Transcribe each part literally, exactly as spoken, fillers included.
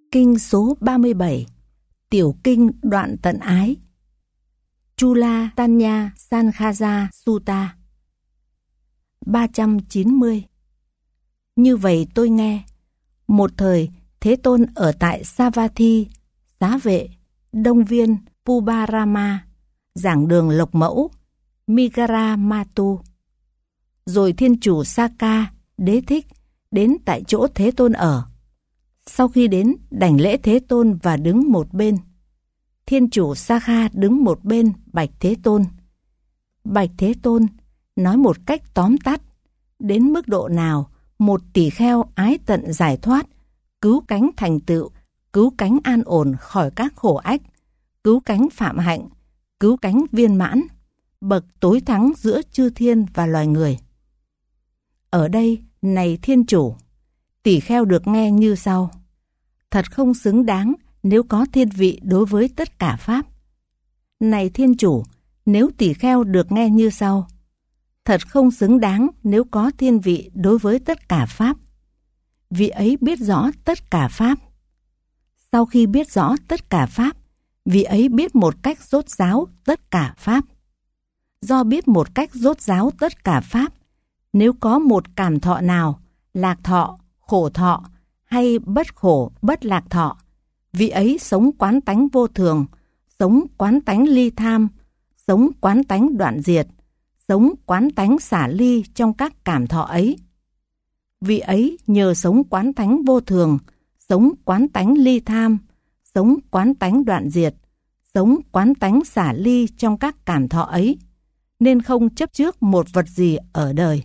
Kinh số ba mươi bảy, Tiểu Kinh Đoạn Tận Ái, Chula Tanya Sankhaja Sutta. ba trăm chín mươi. Như vậy tôi nghe, một thời Thế Tôn ở tại Savatthi, Xá Vệ, Đông Viên, Pubarama, giảng đường Lộc Mẫu, Migara Matu. Rồi Thiên Chủ Saka, Đế Thích, đến tại chỗ Thế Tôn ở. Sau khi đến, đảnh lễ Thế Tôn và đứng một bên. Thiên Chủ Sakha đứng một bên bạch Thế Tôn. Bạch Thế Tôn nói một cách tóm tắt, đến mức độ nào một tỷ kheo ái tận giải thoát, cứu cánh thành tựu, cứu cánh an ổn khỏi các khổ ách, cứu cánh phạm hạnh, cứu cánh viên mãn, bậc tối thắng giữa chư thiên và loài người. Ở đây, này Thiên Chủ, tỷ kheo được nghe như sau. Thật không xứng đáng nếu có thiên vị đối với tất cả Pháp. Này Thiên Chủ, nếu tỷ kheo được nghe như sau. Thật không xứng đáng nếu có thiên vị đối với tất cả Pháp. Vị ấy biết rõ tất cả Pháp. Sau khi biết rõ tất cả Pháp, vị ấy biết một cách rốt ráo tất cả Pháp. Do biết một cách rốt ráo tất cả Pháp, nếu có một cảm thọ nào, lạc thọ, khổ thọ, hay bất khổ, bất lạc thọ, vị ấy sống quán tánh vô thường, sống quán tánh ly tham, sống quán tánh đoạn diệt, sống quán tánh xả ly trong các cảm thọ ấy. Vị ấy nhờ sống quán tánh vô thường, sống quán tánh ly tham, sống quán tánh đoạn diệt, sống quán tánh xả ly trong các cảm thọ ấy, nên không chấp trước một vật gì ở đời.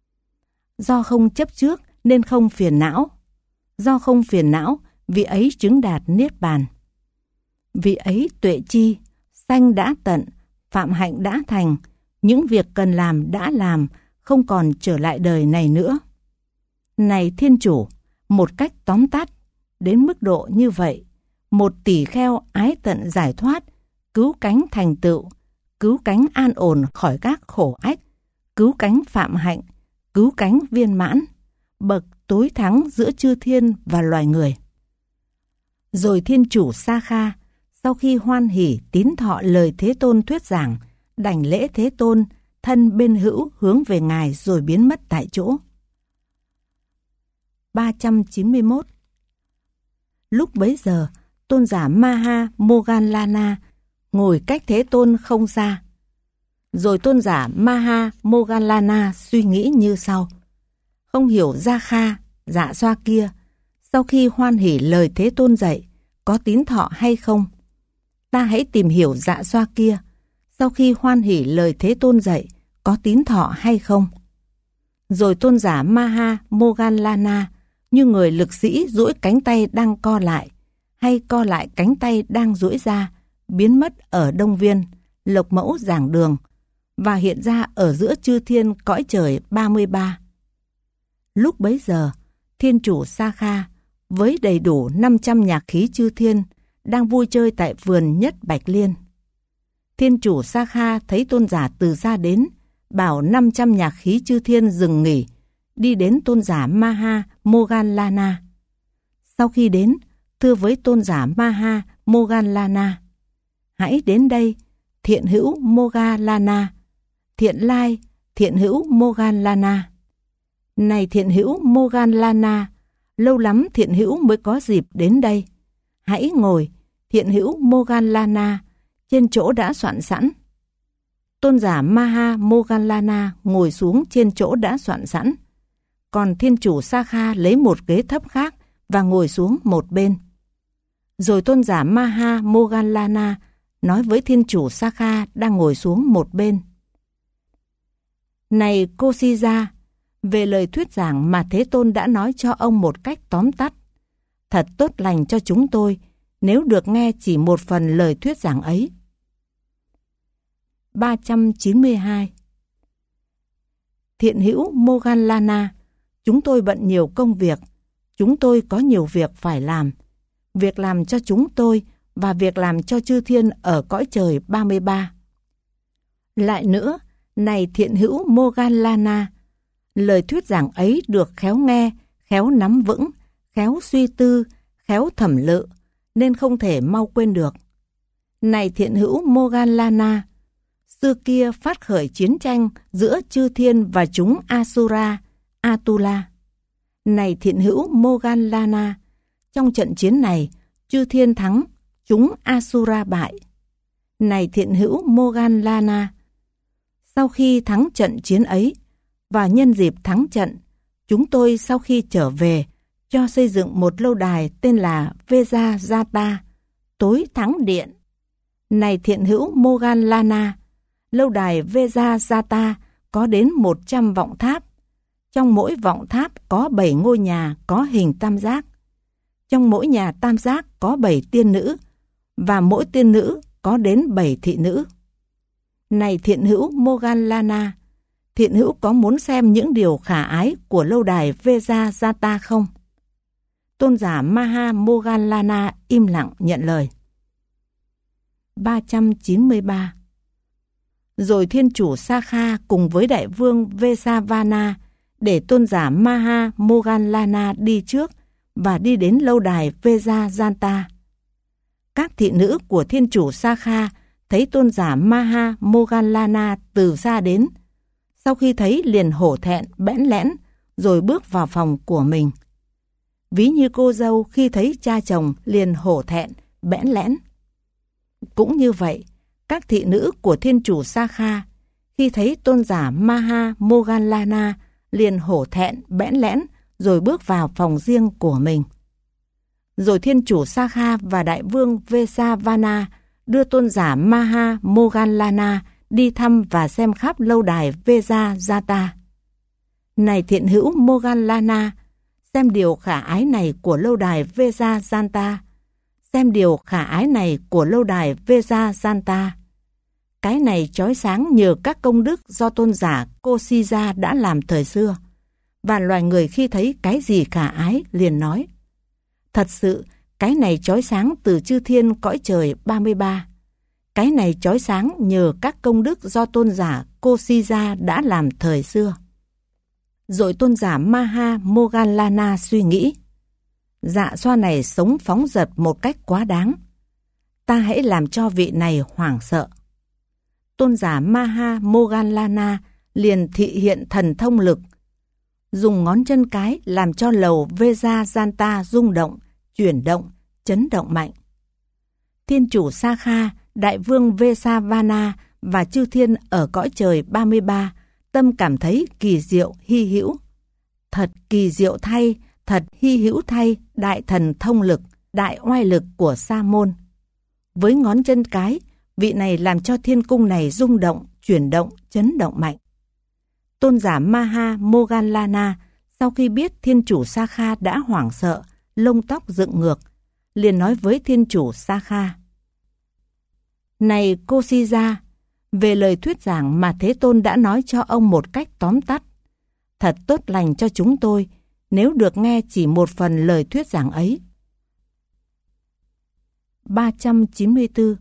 Do không chấp trước nên không phiền não. Do không phiền não, vị ấy chứng đạt Niết Bàn. Vị ấy tuệ chi, sanh đã tận, phạm hạnh đã thành, những việc cần làm đã làm, không còn trở lại đời này nữa. Này Thiên Chủ, một cách tóm tắt, đến mức độ như vậy, một tỷ kheo ái tận giải thoát, cứu cánh thành tựu, cứu cánh an ổn khỏi các khổ ách, cứu cánh phạm hạnh, cứu cánh viên mãn, bậc tối thắng giữa chư thiên và loài người. Rồi Thiên Chủ Sakha, sau khi hoan hỉ tín thọ lời Thế Tôn thuyết giảng, đảnh lễ Thế Tôn, thân bên hữu hướng về Ngài rồi biến mất tại chỗ. ba trăm chín mươi mốt. Lúc bấy giờ, tôn giả Maha Moggallana ngồi cách Thế Tôn không xa. Rồi tôn giả Maha Moggallana suy nghĩ như sau. Không hiểu Gia Kha, Dạ Xoa kia, sau khi hoan hỉ lời Thế Tôn dạy, có tín thọ hay không? Ta hãy tìm hiểu Dạ Xoa kia, sau khi hoan hỉ lời Thế Tôn dạy, có tín thọ hay không? Rồi tôn giả Maha Moggallana như người lực sĩ duỗi cánh tay đang co lại, hay co lại cánh tay đang duỗi ra, biến mất ở Đông Viên, Lộc Mẫu giảng đường, và hiện ra ở giữa chư thiên cõi trời ba mươi ba. Lúc bấy giờ, Thiên Chủ Sakha với đầy đủ năm trăm nhạc khí chư thiên đang vui chơi tại vườn Nhất Bạch Liên. Thiên Chủ Sakha thấy tôn giả từ xa đến, bảo năm trăm nhạc khí chư thiên dừng nghỉ, đi đến tôn giả Maha Moggallana. Sau khi đến, thưa với tôn giả Maha Moggallana, hãy đến đây, thiện hữu Moggallana, thiện lai, thiện hữu Moggallana. Này thiện hữu Moggallana, lâu lắm thiện hữu mới có dịp đến đây. Hãy ngồi, thiện hữu Moggallana, trên chỗ đã soạn sẵn. Tôn giả Maha Moggallana ngồi xuống trên chỗ đã soạn sẵn. Còn Thiên Chủ Sakha lấy một ghế thấp khác và ngồi xuống một bên. Rồi tôn giả Maha Moggallana nói với Thiên Chủ Sakha đang ngồi xuống một bên. Này Kosija, về lời thuyết giảng mà Thế Tôn đã nói cho ông một cách tóm tắt, thật tốt lành cho chúng tôi nếu được nghe chỉ một phần lời thuyết giảng ấy. ba trăm chín mươi hai. Thiện hữu Moggallana, chúng tôi bận nhiều công việc, chúng tôi có nhiều việc phải làm, việc làm cho chúng tôi và việc làm cho chư thiên ở cõi trời ba mươi ba. Lại nữa, này thiện hữu Moggallana, lời thuyết giảng ấy được khéo nghe, khéo nắm vững, khéo suy tư, khéo thẩm lự, nên không thể mau quên được. Này thiện hữu Moggallana, xưa kia phát khởi chiến tranh giữa chư thiên và chúng Asura, Atula. Này thiện hữu Moggallana, trong trận chiến này, chư thiên thắng, chúng Asura bại. Này thiện hữu Moggallana, sau khi thắng trận chiến ấy, và nhân dịp thắng trận, chúng tôi sau khi trở về, cho xây dựng một lâu đài tên là Vejayata, tối thắng điện. Này thiện hữu Moggallana, lâu đài Vejayata có đến một trăm vọng tháp. Trong mỗi vọng tháp có bảy ngôi nhà có hình tam giác. Trong mỗi nhà tam giác có bảy tiên nữ, và mỗi tiên nữ có đến bảy thị nữ. Này thiện hữu Moggallana, thiện hữu có muốn xem những điều khả ái của lâu đài Vejayata không? Tôn giả Maha Moggallana im lặng nhận lời. ba trăm chín mươi ba. Rồi thiên chủ Sakha cùng với đại vương Vesavana để tôn giả Maha Moggallana đi trước và đi đến lâu đài Vejayata. Các thị nữ của thiên chủ Sakha thấy tôn giả Maha Moggallana từ xa đến. Sau khi thấy liền hổ thẹn, bẽn lẽn, rồi bước vào phòng của mình. Ví như cô dâu khi thấy cha chồng liền hổ thẹn, bẽn lẽn. Cũng như vậy, các thị nữ của thiên chủ Sakha khi thấy tôn giả Maha Moggallana liền hổ thẹn, bẽn lẽn, rồi bước vào phòng riêng của mình. Rồi thiên chủ Sakha và đại vương Vesavana đưa tôn giả Maha Moggallana đi thăm và xem khắp lâu đài Vejayata. Này thiện hữu Moggallana, xem điều khả ái này của lâu đài Vejayata. Xem điều khả ái này của lâu đài Vejayata. Cái này chói sáng nhờ các công đức do tôn giả Kosija đã làm thời xưa. Và loài người khi thấy cái gì khả ái liền nói: thật sự, cái này chói sáng từ chư thiên cõi trời ba mươi ba. Cái này chói sáng nhờ các công đức do tôn giả Kosija đã làm thời xưa. Rồi tôn giả Maha Moggallana suy nghĩ: dạ xoa này sống phóng dật một cách quá đáng. Ta hãy làm cho vị này hoảng sợ. Tôn giả Maha Moggallana liền thị hiện thần thông lực, dùng ngón chân cái làm cho lầu Vejayata rung động, chuyển động, chấn động mạnh. Thiên chủ Sakha, đại vương Vesavana và chư thiên ở cõi trời ba mươi ba tâm cảm thấy kỳ diệu hy hữu. Thật kỳ diệu thay, thật hy hữu thay đại thần thông lực, đại oai lực của Sa môn. Với ngón chân cái, vị này làm cho thiên cung này rung động, chuyển động, chấn động mạnh. Tôn giả Maha Moggallana sau khi biết thiên chủ Sakha đã hoảng sợ, lông tóc dựng ngược, liền nói với thiên chủ Sakha: này Kosija, về lời thuyết giảng mà Thế Tôn đã nói cho ông một cách tóm tắt, thật tốt lành cho chúng tôi nếu được nghe chỉ một phần lời thuyết giảng ấy. ba trăm chín mươi tư.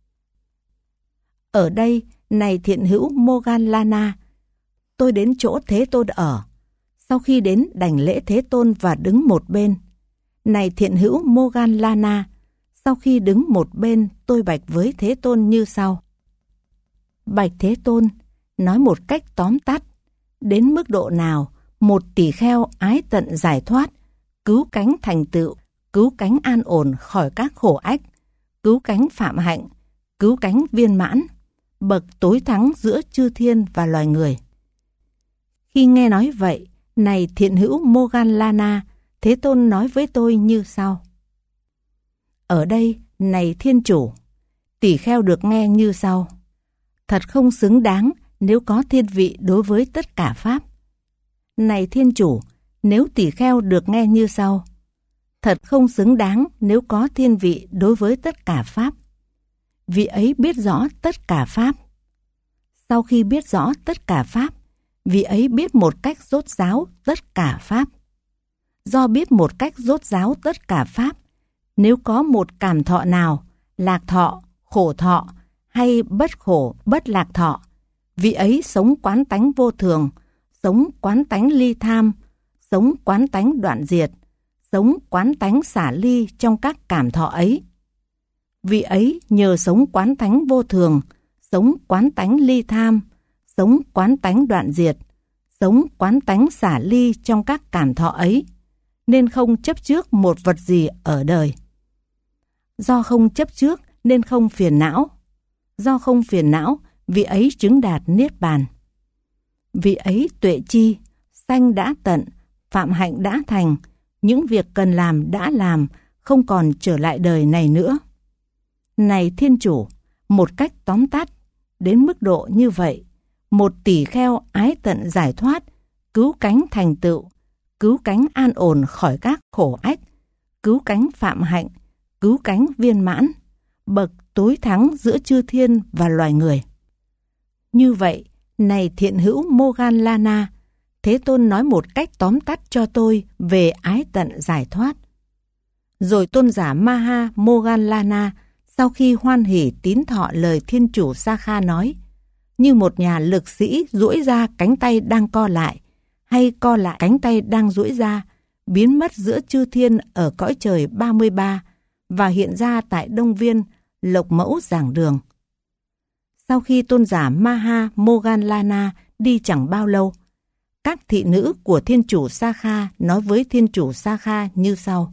Ở đây, này thiện hữu Moggallana, tôi đến chỗ Thế Tôn ở. Sau khi đến đảnh lễ Thế Tôn và đứng một bên. Này thiện hữu Moggallana, sau khi đứng một bên, tôi bạch với Thế Tôn như sau: bạch Thế Tôn, nói một cách tóm tắt, đến mức độ nào một tỷ kheo ái tận giải thoát, cứu cánh thành tựu, cứu cánh an ổn khỏi các khổ ách, cứu cánh phạm hạnh, cứu cánh viên mãn, bậc tối thắng giữa chư thiên và loài người. Khi nghe nói vậy, này thiện hữu Moggallana, Thế Tôn nói với tôi như sau: ở đây, này thiên chủ, tỷ kheo được nghe như sau: thật không xứng đáng nếu có thiên vị đối với tất cả pháp. Này thiên chủ, nếu tỷ kheo được nghe như sau: thật không xứng đáng nếu có thiên vị đối với tất cả pháp. Vị ấy biết rõ tất cả pháp. Sau khi biết rõ tất cả pháp, vị ấy biết một cách rốt ráo tất cả pháp. Do biết một cách rốt ráo tất cả pháp, nếu có một cảm thọ nào, lạc thọ, khổ thọ hay bất khổ, bất lạc thọ, vị ấy sống quán tánh vô thường, sống quán tánh ly tham, sống quán tánh đoạn diệt, sống quán tánh xả ly trong các cảm thọ ấy. Vị ấy nhờ sống quán tánh vô thường, sống quán tánh ly tham, sống quán tánh đoạn diệt, sống quán tánh xả ly trong các cảm thọ ấy, nên không chấp trước một vật gì ở đời. Do không chấp trước nên không phiền não. Do không phiền não, vị ấy chứng đạt niết bàn. Vị ấy tuệ chi, sanh đã tận, phạm hạnh đã thành, những việc cần làm đã làm, không còn trở lại đời này nữa. Này Thiên Chủ, một cách tóm tắt, đến mức độ như vậy, một tỷ kheo ái tận giải thoát, cứu cánh thành tựu, cứu cánh an ổn khỏi các khổ ách, cứu cánh phạm hạnh, cứu cánh viên mãn, bậc tối thắng giữa chư thiên và loài người. Như vậy, này thiện hữu Moggallana, Thế Tôn nói một cách tóm tắt cho tôi về ái tận giải thoát. Rồi tôn giả Maha Moggallana sau khi hoan hỉ tín thọ lời Thiên Chủ Sakha nói, như một nhà lực sĩ duỗi ra cánh tay đang co lại, hay co lại cánh tay đang duỗi ra, biến mất giữa chư thiên ở cõi trời ba mươi ba và hiện ra tại Đông Viên, Lộc Mẫu giảng đường. Sau khi tôn giả Maha Moggallana đi chẳng bao lâu, các thị nữ của Thiên Chủ Sakha nói với Thiên Chủ Sakha như sau.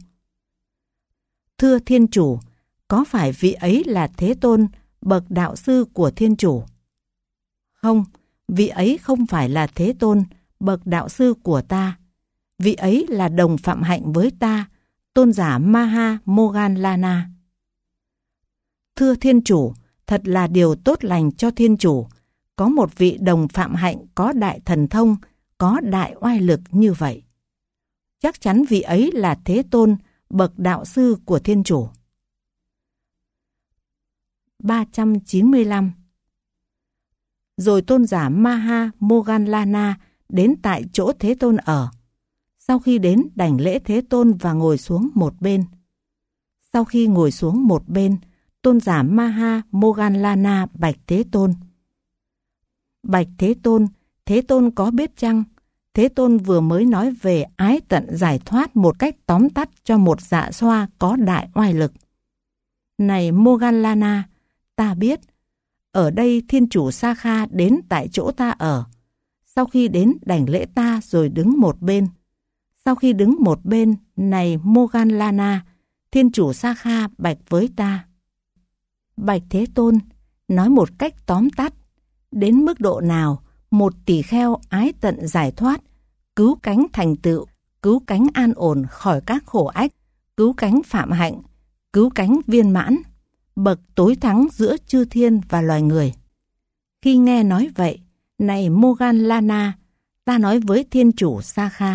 Thưa Thiên Chủ, có phải vị ấy là Thế Tôn, bậc đạo sư của Thiên Chủ? Không, vị ấy không phải là Thế Tôn, bậc đạo sư của ta. Vị ấy là đồng phạm hạnh với ta, tôn giả Maha Moggallana. Thưa Thiên Chủ, thật là điều tốt lành cho Thiên Chủ, có một vị đồng phạm hạnh có đại thần thông, có đại oai lực như vậy. Chắc chắn vị ấy là Thế Tôn, bậc đạo sư của Thiên Chủ. ba trăm chín mươi lăm. Rồi tôn giả Maha Moggallana đến tại chỗ Thế Tôn ở. Sau khi đến, đảnh lễ Thế Tôn và ngồi xuống một bên. Sau khi ngồi xuống một bên, tôn giả Maha Moggallana bạch Thế Tôn. Bạch Thế Tôn, Thế Tôn có biết chăng? Thế Tôn vừa mới nói về ái tận giải thoát một cách tóm tắt cho một dạ xoa có đại oai lực. Này Moggallana, ta biết. Ở đây Thiên Chủ Sakha đến tại chỗ ta ở. Sau khi đến, đảnh lễ ta rồi đứng một bên. Sau khi đứng một bên, này Moggallana, Thiên Chủ Sakha bạch với ta. Bạch Thế Tôn, nói một cách tóm tắt, đến mức độ nào một tỷ kheo ái tận giải thoát, cứu cánh thành tựu, cứu cánh an ổn khỏi các khổ ách, cứu cánh phạm hạnh, cứu cánh viên mãn, bậc tối thắng giữa chư thiên và loài người. Khi nghe nói vậy, này Moggallana, ta nói với Thiên Chủ Sakha.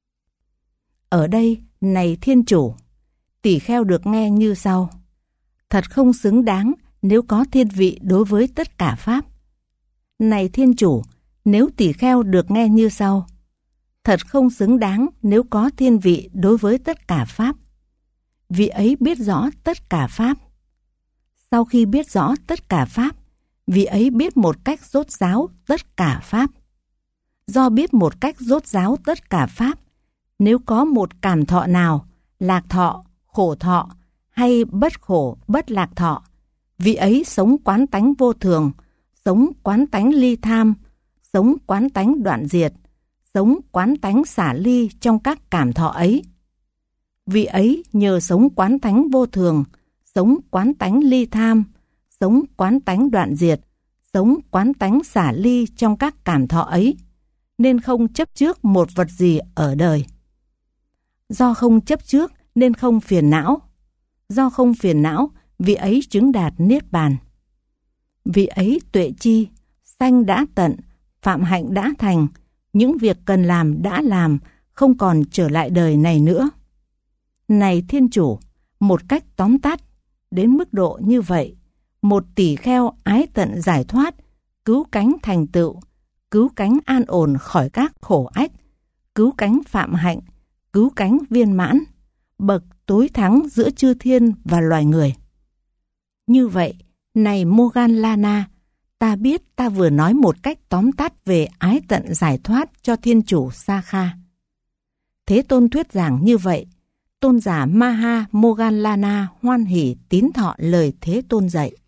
Ở đây, này Thiên Chủ, tỷ kheo được nghe như sau. Thật không xứng đáng nếu có thiên vị đối với tất cả Pháp. Này Thiên Chủ, nếu tỷ kheo được nghe như sau. Thật không xứng đáng nếu có thiên vị đối với tất cả Pháp. Vị ấy biết rõ tất cả Pháp. Sau khi biết rõ tất cả Pháp, vị ấy biết một cách rốt ráo tất cả Pháp. Do biết một cách rốt ráo tất cả Pháp, nếu có một cảm thọ nào, lạc thọ, khổ thọ, hay bất khổ, bất lạc thọ, vị ấy sống quán tánh vô thường, sống quán tánh ly tham, sống quán tánh đoạn diệt, sống quán tánh xả ly trong các cảm thọ ấy. Vị ấy nhờ sống quán tánh vô thường, sống quán tánh ly tham, sống quán tánh đoạn diệt, sống quán tánh xả ly trong các cảm thọ ấy, nên không chấp trước một vật gì ở đời. Do không chấp trước nên không phiền não. Do không phiền não, vị ấy chứng đạt niết bàn. Vị ấy tuệ chi, sanh đã tận, phạm hạnh đã thành, những việc cần làm đã làm, không còn trở lại đời này nữa. Này Thiên Chủ, một cách tóm tắt, đến mức độ như vậy, một tỷ kheo ái tận giải thoát, cứu cánh thành tựu, cứu cánh an ổn khỏi các khổ ách, cứu cánh phạm hạnh, cứu cánh viên mãn, bậc tối thắng giữa chư thiên và loài người. Như vậy, này Moggallana, ta biết ta vừa nói một cách tóm tắt về ái tận giải thoát cho Thiên Chủ Sakha. Thế Tôn thuyết giảng như vậy, tôn giả Maha Moggallana hoan hỉ tín thọ lời Thế Tôn dạy.